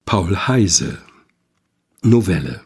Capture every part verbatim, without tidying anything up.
Paul Heyse, Novelle.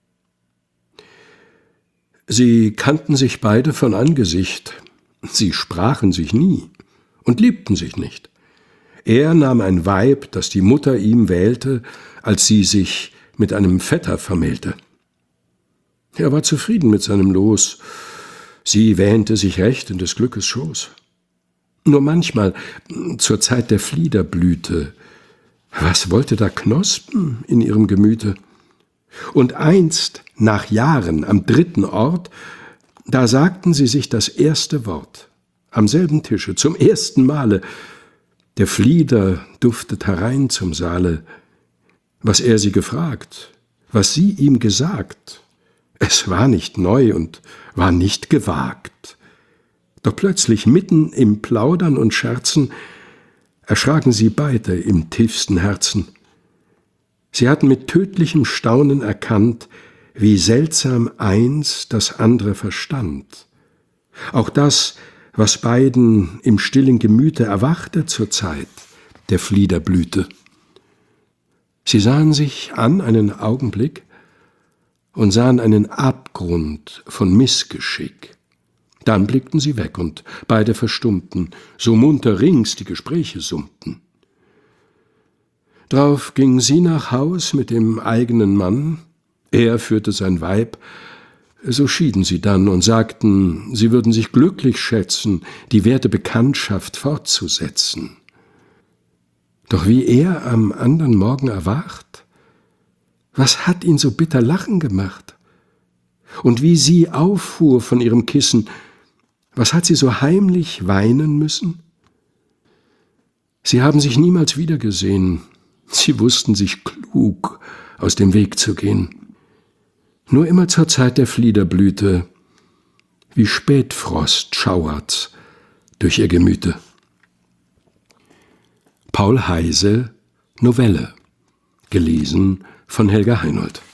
Sie kannten sich beide von Angesicht, sie sprachen sich nie und liebten sich nicht. Er nahm ein Weib, das die Mutter ihm wählte, als sie sich mit einem Vetter vermählte. Er war zufrieden mit seinem Los, sie wähnte sich recht in des Glückes Schoß. Nur manchmal, zur Zeit der Fliederblüte, was wollte da knospen in ihrem Gemüte? Und einst, nach Jahren, am dritten Ort, da sagten sie sich das erste Wort, am selben Tische, zum ersten Male. Der Flieder duftet herein zum Saale. Was er sie gefragt, was sie ihm gesagt, es war nicht neu und war nicht gewagt. Doch plötzlich mitten im Plaudern und Scherzen erschraken sie beide im tiefsten Herzen. Sie hatten mit tödlichem Staunen erkannt, wie seltsam eins das andere verstand. Auch das, was beiden im stillen Gemüte erwachte zur Zeit der Fliederblüte. Sie sahen sich an einen Augenblick und sahen einen Abgrund von Missgeschick. Dann blickten sie weg und beide verstummten, so munter rings die Gespräche summten. Drauf ging sie nach Haus mit dem eigenen Mann, er führte sein Weib, so schieden sie dann und sagten, sie würden sich glücklich schätzen, die werte Bekanntschaft fortzusetzen. Doch wie er am andern Morgen erwacht, was hat ihn so bitter lachen gemacht? Und wie sie auffuhr von ihrem Kissen, was hat sie so heimlich weinen müssen? Sie haben sich niemals wiedergesehen, sie wussten sich klug aus dem Weg zu gehen. Nur immer zur Zeit der Fliederblüte, wie Spätfrost schauert's durch ihr Gemüte. Paul Heyse, Novelle, gelesen von Helga Heinold.